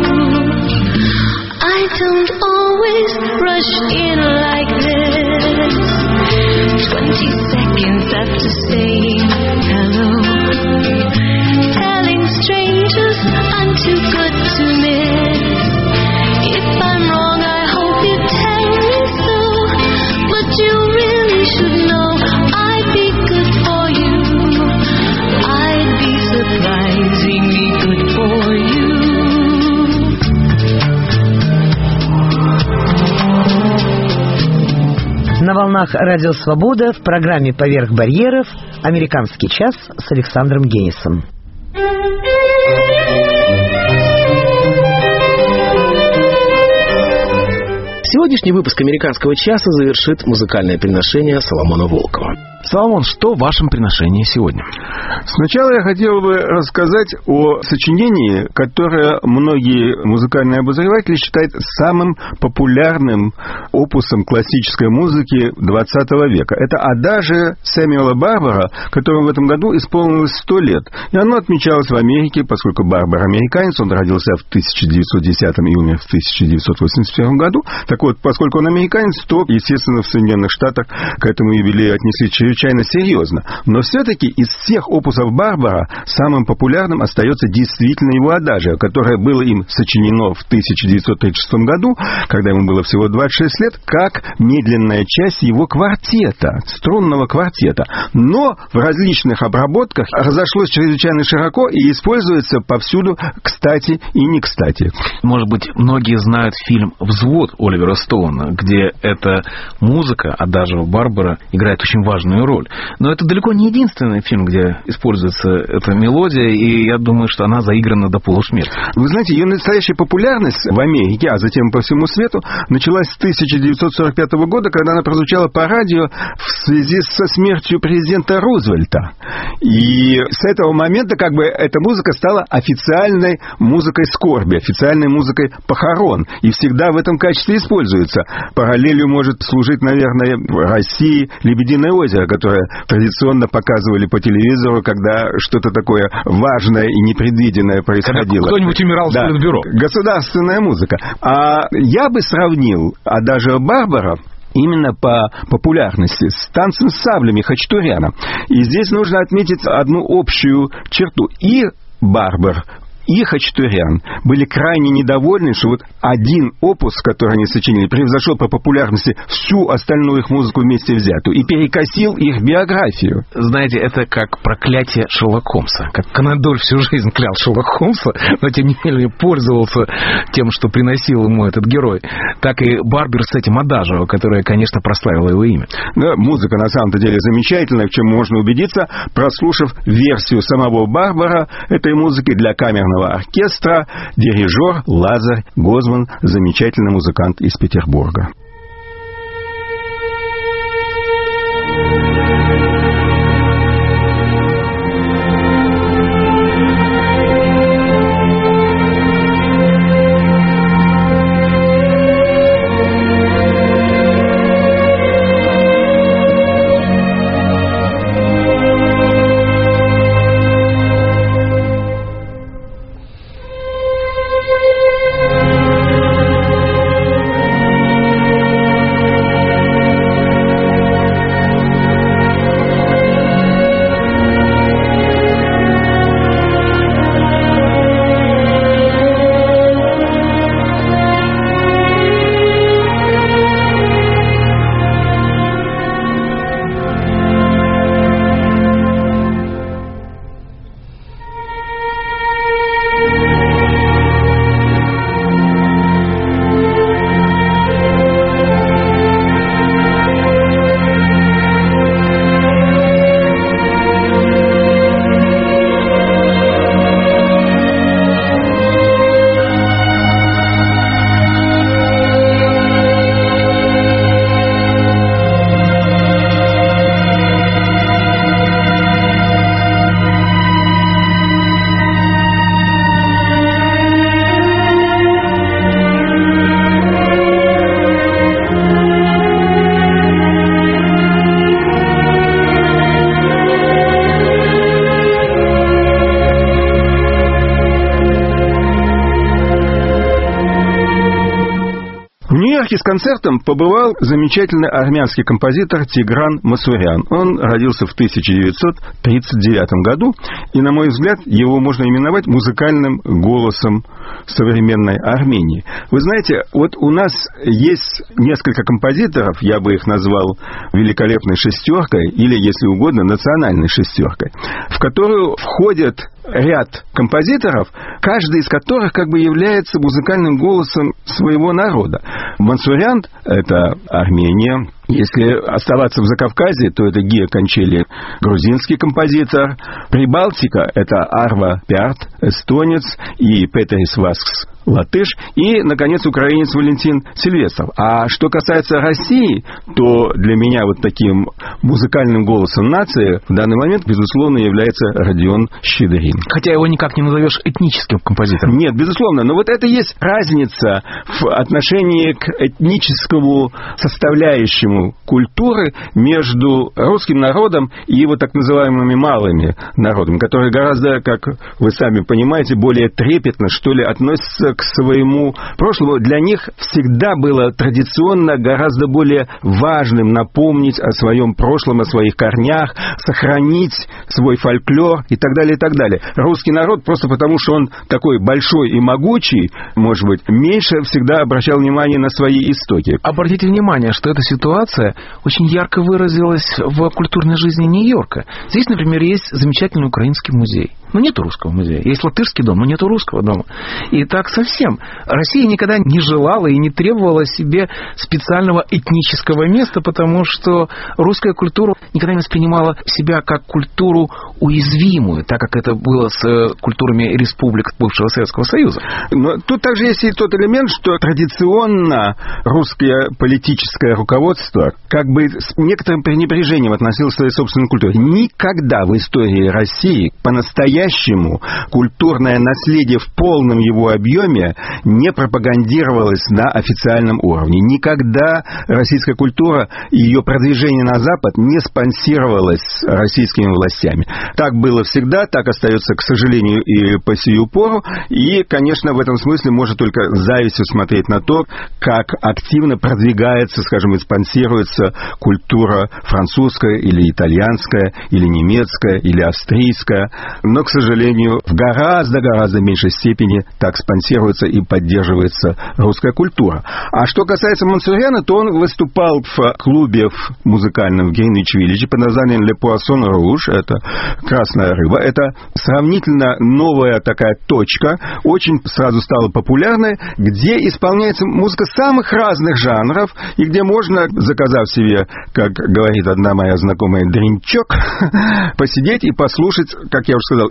I don't always rush in like this. Twenty seconds after saying hello, telling strangers I'm too good to miss. If I'm wrong, I hope you tell me so, but you really should know I'd be good for you. I'd be surprisingly good for you. На волнах Радио Свобода в программе «Поверх барьеров» «Американский час» с Александром Генисом. Сегодняшний выпуск «Американского часа» завершит музыкальное приношение Соломона Волкова. Соломон, что в вашем приношении сегодня? Сначала я хотел бы рассказать о сочинении, которое многие музыкальные обозреватели считают самым популярным опусом классической музыки двадцатого века. Это адажио Сэмюэла Барбара, которому в этом году исполнилось сто лет. И оно отмечалось в Америке, поскольку Барбар американец, он родился в тысяча девятьсот десятом и умер в тысяча девятьсот восемьдесят первом году. Так вот, поскольку он американец, то, естественно, в Соединенных Штатах к этому юбилею отнеслись чрезвычайно серьезно. Но все-таки из всех опусов Барбара самым популярным остается действительно его адажио, которое было им сочинено в тысяча девятьсот тридцать шестом году, когда ему было всего двадцать шесть лет, как медленная часть его квартета, струнного квартета. Но в различных обработках разошлось чрезвычайно широко и используется повсюду кстати и не кстати. Может быть, многие знают фильм «Взвод» Оливера Стоуна, где эта музыка адажио Барбара играет очень важную роль. Но это далеко не единственный фильм, где используется эта мелодия, и я думаю, что она заиграна до полусмерти. Вы знаете, ее настоящая популярность в Америке, а затем по всему свету, началась с тысяча девятьсот сорок пятого года, когда она прозвучала по радио в связи со смертью президента Рузвельта. И с этого момента как бы эта музыка стала официальной музыкой скорби, официальной музыкой похорон. И всегда в этом качестве используется. Параллелью может служить, наверное, в России «Лебединое озеро», которое традиционно показывали по телевизору, когда что-то такое важное и непредвиденное происходило. Когда кто-нибудь умирал да, в политбюро. Государственная музыка. А я бы сравнил адажио Барбара именно по популярности с «Танцем с саблями» Хачатуряна. И здесь нужно отметить одну общую черту. И Барбар, и Хачатурян были крайне недовольны, что вот один опус, который они сочинили, превзошел по популярности всю остальную их музыку вместе взятую и перекосил их биографию. Знаете, это как проклятие Шерлока Холмса. Как Конан Дойль всю жизнь клял Шерлока Холмса, но тем не менее пользовался тем, что приносил ему этот герой, так и Барбер с этим адажио, которое, конечно, прославило его имя. Да, музыка на самом-то деле замечательная, в чем можно убедиться, прослушав версию самого Барбара этой музыки для камерного симфонического оркестра, дирижер Лазарь Гозман, замечательный музыкант из Петербурга. С концертом побывал замечательный армянский композитор Тигран Масурян. Он родился в тысяча девятьсот тридцать девятом году, и, на мой взгляд, его можно именовать музыкальным голосом современной Армении. Вы знаете, вот у нас есть несколько композиторов, я бы их назвал великолепной шестеркой, или, если угодно, национальной шестеркой, в которую входят ряд композиторов, каждый из которых как бы является музыкальным голосом своего народа. Мансурян — это Армения. Если оставаться в Закавказье, то это Гия Кончели, грузинский композитор. Прибалтика — это Арва Пярт, эстонец, и Петерис Васкс, латыш, и, наконец, украинец Валентин Сильвестров. А что касается России, то для меня вот таким музыкальным голосом нации в данный момент, безусловно, является Родион Щедрин. Хотя его никак не назовешь этническим композитором. Нет, безусловно, но вот это есть разница в отношении к этническому составляющему культуры между русским народом и его так называемыми малыми народами, которые гораздо, как вы сами понимаете, более трепетно, что ли, относятся к своему прошлому. Для них всегда было традиционно гораздо более важным напомнить о своем прошлом, о своих корнях, сохранить свой фольклор и так далее, и так далее. Русский народ, просто потому что он такой большой и могучий, может быть, меньше всегда обращал внимание на свои истоки. Обратите внимание, что эта ситуация очень ярко выразилась в культурной жизни Нью-Йорка. Здесь, например, есть замечательный украинский музей. Но нету русского музея. Есть латышский дом, но нету русского дома. И так совсем. Россия никогда не желала и не требовала себе специального этнического места, потому что русская культура никогда не воспринимала себя как культуру уязвимую, так как это было с культурами республик бывшего Советского Союза. Но тут также есть и тот элемент, что традиционно русское политическое руководство как бы с некоторым пренебрежением относилось к своей собственной культуре. Никогда в истории России по-настоящему культурное наследие в полном его объеме не пропагандировалось на официальном уровне. Никогда российская культура и ее продвижение на Запад не спонсировалось российскими властями. Так было всегда, так остается, к сожалению, и по сию пору. И, конечно, в этом смысле можно только с завистью смотреть на то, как активно продвигается, скажем, и спонсируется культура французская или итальянская, или немецкая, или австрийская. Но, к сожалению, в гораздо-гораздо меньшей степени так спонсируется и поддерживается русская культура. А что касается Мансуряна, то он выступал в клубе в музыкальном в Гринвич-Виллидже под названием «Le Poisson Rouge», это «Красная рыба». Это сравнительно новая такая точка, очень сразу стала популярной, где исполняется музыка самых разных жанров, и где можно, заказав себе, как говорит одна моя знакомая, дринчок, посидеть и послушать, как я уже сказал,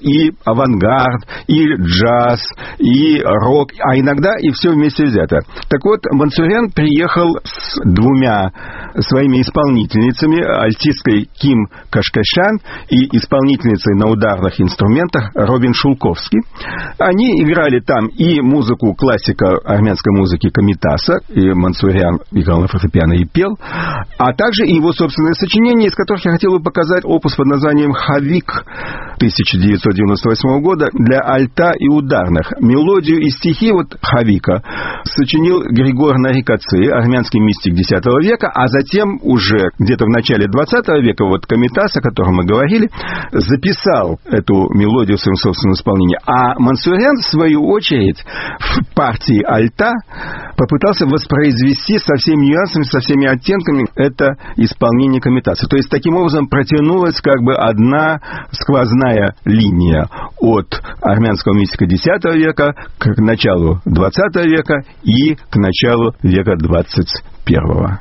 и авангард, и джаз, и рок, а иногда и все вместе взято. Так вот, Мансурян приехал с двумя своими исполнительницами, альтисткой Ким Кашкашян и исполнительницей на ударных инструментах Робин Шулковский. Они играли там и музыку классика армянской музыки Комитаса, и Мансурян играл на фортепиано и пел, а также и его собственные сочинения, из которых я хотел бы показать опус под названием «Хавик» тысяча девятьсот девяносто восьмого года для альта и ударных. Мелодию и стихи вот «Хавика» сочинил Григор Нарикаци, армянский мистик десятого века, а затем уже где-то в начале двадцатого века вот Комитас, о котором мы говорили, записал эту мелодию в своем собственном исполнении. А Мансурян, в свою очередь, в партии альта попытался воспроизвести со всеми нюансами, со всеми оттенками это исполнение Комитаса. То есть, таким образом, протянулась как бы одна сквозная линия от армянского мистика десятого века к началу двадцатого века и к началу века двадцать первого.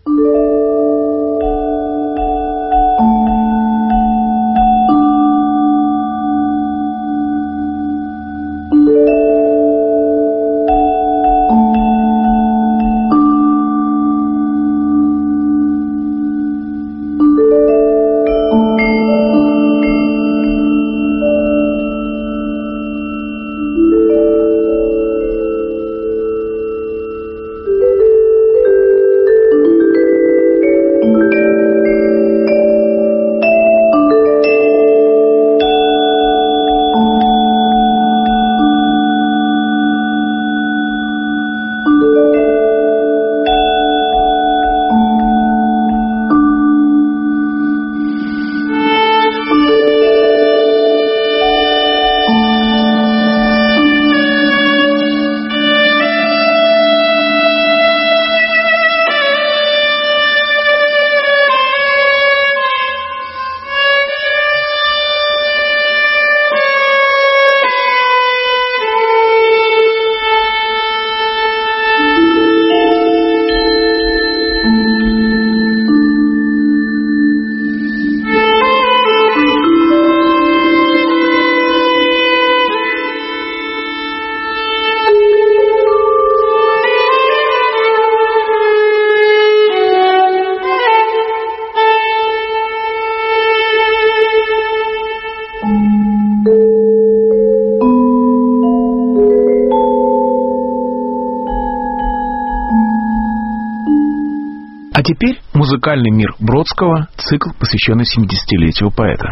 А теперь музыкальный мир Бродского, цикл, посвященный семидесятилетию поэта.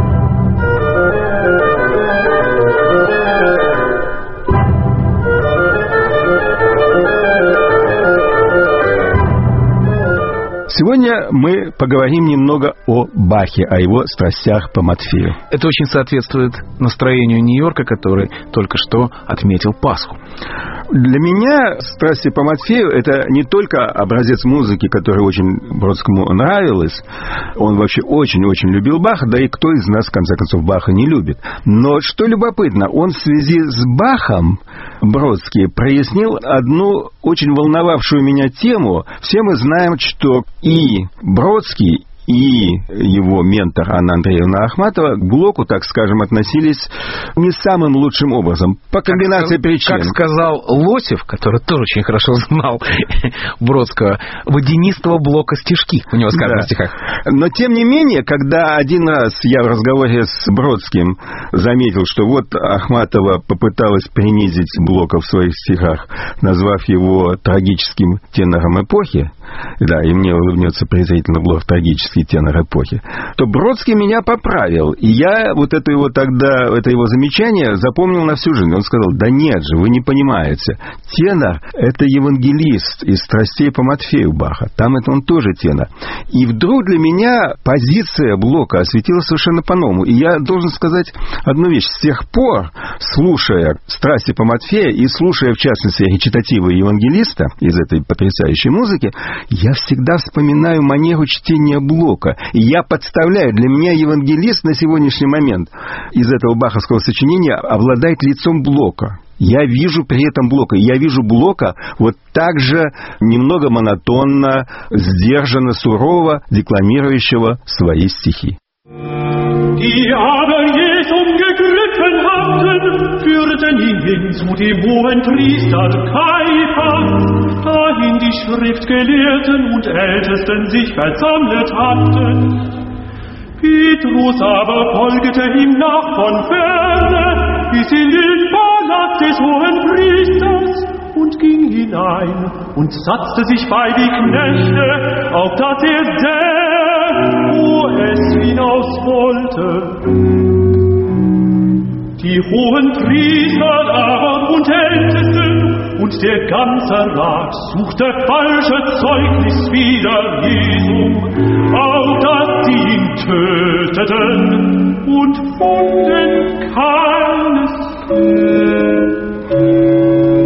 Сегодня мы поговорим немного о Бахе, о его страстях по Матфею. Это очень соответствует настроению Нью-Йорка, который только что отметил Пасху. Для меня «Страсти по Матфею» — это не только образец музыки, который очень Бродскому нравилась. Он вообще очень-очень любил Баха, да и кто из нас, в конце концов, Баха не любит. Но, что любопытно, он в связи с Бахом, Бродский, прояснил одну очень волновавшую меня тему. Все мы знаем, что и Бродский, и его ментор Анна Андреевна Ахматова к Блоку, так скажем, относились не самым лучшим образом, по комбинации как, причин. Как сказал Лосев, который тоже очень хорошо знал Бродского, водянистого Блока стишки у него сказано, да, в стихах. Но, тем не менее, когда один раз я в разговоре с Бродским заметил, что вот Ахматова попыталась принизить Блока в своих стихах, назвав его трагическим тенором эпохи, да, и мне улыбнется презрительно Блок трагический тенор эпохи, то Бродский меня поправил. И я вот это его тогда, это его замечание запомнил на всю жизнь. Он сказал: да нет же, вы не понимаете. Тенор — это евангелист из «Страстей по Матфею» Баха. Там это он тоже тенор. И вдруг для меня позиция Блока осветилась совершенно по-новому. И я должен сказать одну вещь. С тех пор, слушая «Страсти по Матфею» и слушая, в частности, речитативы евангелиста из этой потрясающей музыки, я всегда вспоминаю манеру чтения Блока. И я подставляю, для меня евангелист на сегодняшний момент из этого баховского сочинения обладает лицом Блока. Я вижу при этом Блока. Я вижу Блока вот так же немного монотонно, сдержанно, сурово декламирующего свои стихи. Die haben Jesum gegrüßt. hin zu dem hohen Priester Kaiphas, dahin die Schriftgelehrten und Ältesten sich versammelt hatten. Petrus aber folgte ihm nach von ferne, bis in den Palast des hohen Priesters, und ging hinein und satzte sich bei die Knechte, auf dass er sähe, wo es hinaus wollte. Die hohen Priester aber und Ältesten und der ganze Rat suchte falsche Zeugnis wider Jesum, auf dass sie ihn töteten, und funden keines.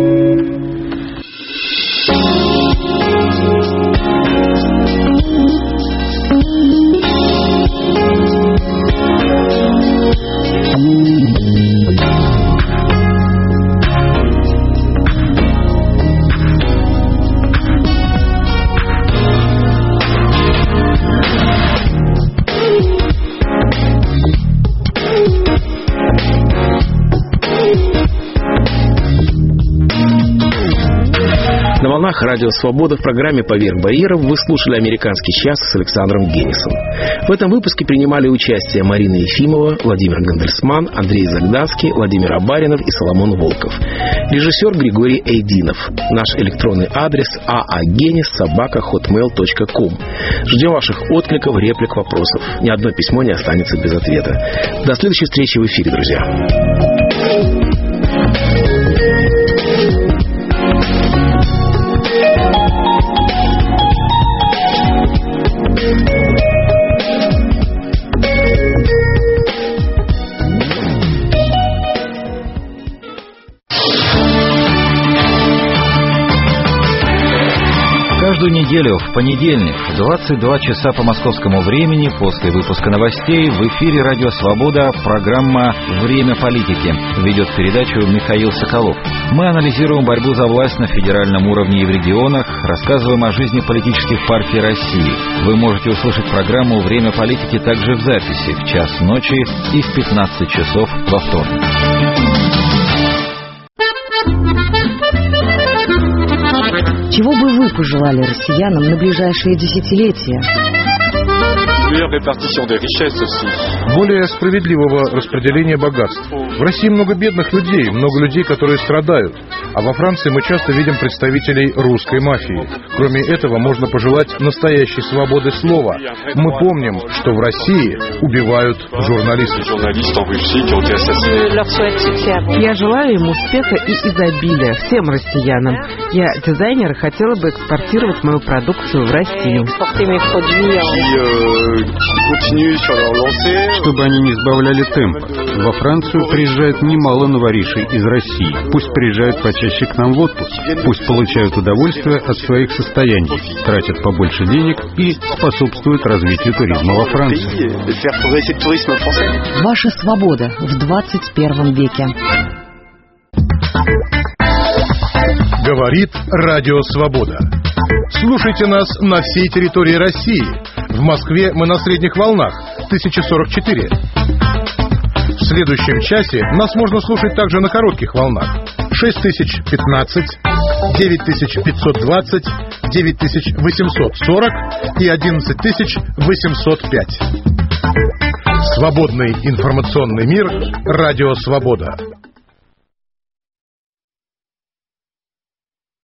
На волнах Радио Свобода в программе «Поверх барьеров» вы слушали «Американский час» с Александром Генисом. В этом выпуске принимали участие Марина Ефимова, Владимир Гандельсман, Андрей Загдавский, Владимир Абаринов и Соломон Волков. Режиссер Григорий Эйдинов. Наш электронный адрес а а генис собака хотмейл точка ком. Ждем ваших откликов, реплик, вопросов. Ни одно письмо не останется без ответа. До следующей встречи в эфире, друзья. Каждую неделю в понедельник в двадцать два часа по московскому времени после выпуска новостей в эфире «Радио Свобода» программа «Время политики». Ведет передачу Михаил Соколов. Мы анализируем борьбу за власть на федеральном уровне и в регионах, рассказываем о жизни политических партий России. Вы можете услышать программу «Время политики» также в записи в час ночи и в пятнадцать часов во вторник. Чего бы вы пожелали россиянам на ближайшие десятилетия? Более справедливого распределения богатств. В России много бедных людей, много людей, которые страдают. А во Франции мы часто видим представителей русской мафии. Кроме этого, можно пожелать настоящей свободы слова. Мы помним, что в России убивают журналистов. Я желаю им успеха и изобилия всем россиянам. Я дизайнер и хотела бы экспортировать мою продукцию в Россию. Чтобы они не сбавляли темп. Во Францию приезжает немало новоришей из России. Пусть приезжают почаще к нам в отпуск. Пусть получают удовольствие от своих состояний, тратят побольше денег и способствуют развитию туризма во Франции. Ваша свобода в двадцать первом веке. Говорит Радио Свобода. Слушайте нас на всей территории России. В Москве мы на средних волнах тысяча сорок четыре. В следующем часе нас можно слушать также на коротких волнах шесть тысяч пятнадцать, девять тысяч пятьсот двадцать, девять тысяч восемьсот сорок и одиннадцать тысяч восемьсот пять. Свободный информационный мир. Радио Свобода.